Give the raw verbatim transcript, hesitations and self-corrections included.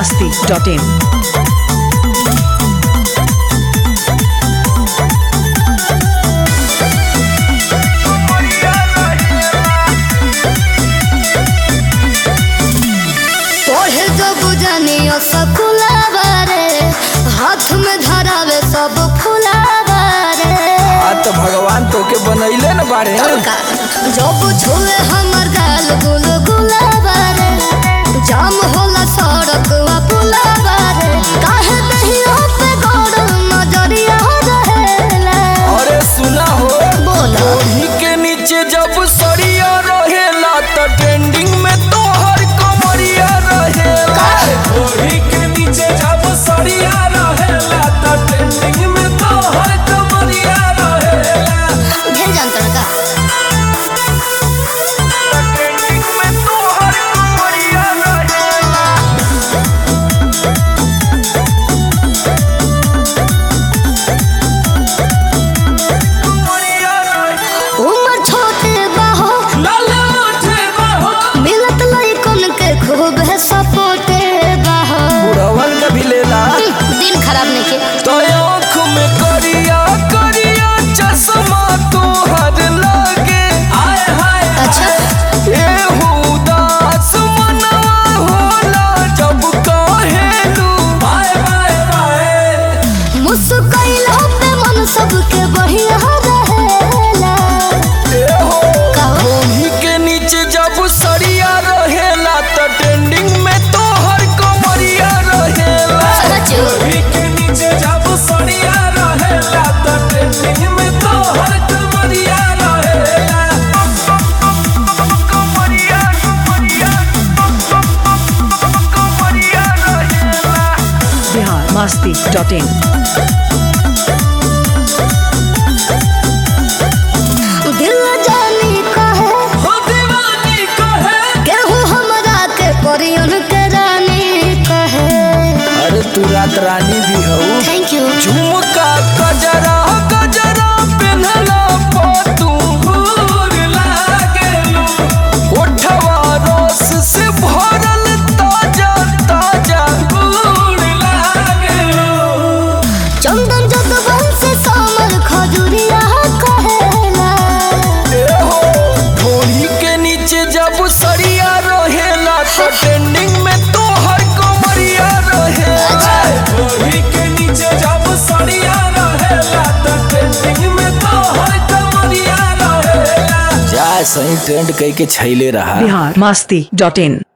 masti dot in. हाथ में धरावे सब फुलावारे तो भगवान तो के बनैले न बारे जब छुए हमर गाल गुल गुलाबारे जाम होला सड़क वा पुलाबारे काहे दहिया पे गड़ नजरिया रहेला। अरे सुना हो बोला ओढ़ी के नीचे जब सरिया रहेला तो ट्रेंडिंग में तोहर कमरिया रहेला। ओढ़ी के नीचे जब सरिया रहेला तो ट्रेंडिंग में तोहर कमरिया रहेला। ढेर जानतर का ट्रेंडिंग में तोहर कमरिया रहेला। कमरिया रहेला। उम्र छोटे बाहो लाला उठे बाहो मिलत लइकन के खूब है सपोर्टे बाहो बुढ़वन का भी लेला दिन खराब नहीं के तो आँख में करिया करिया चश्मा तोहर लागे। हाय हाय अच्छा ए उदास मनवा होला जब कहेलू बाय बाय बाय। मुस्कुराइला पे मन सबके बढ़िया रहेला। ए हो कहो ओढ़ी के नीचे जब सरिया रहेला तो ट्रेंडिंग में तोहर कमरिया रहेला। सच ओढ़ी के नीचे जब सरिया रहेला तो ट्रेंडिंग में तोहर कमरिया रहेला। कमरिया कमरिया कमरिया रहेला। Bihar masti dot in. दिल जानी कहे हो दीवानी कहे केहू हमरा के परियन के रानी कहे। अरे तू रात रानी भी हो। थैंक यू झुमका गजरा गजरा पहनला पातू भूर लागेलू। ओठवा रस से भरल ताजा ताजा भूर लागेलू। चंदन जगवन से सामर खजुरिया कहेला। ए हो ओढ़ी के नीचे जब सरिया रहेला तो ट्रेंडिंग में तोहर कमरिया रहेला। ओढ़ी के नीचे जब सरिया रहेला तो ट्रेंडिंग में तोहर कमरिया रहेला। जा सही ट्रेंड कई के छैले रहा। Bihar masti dot in.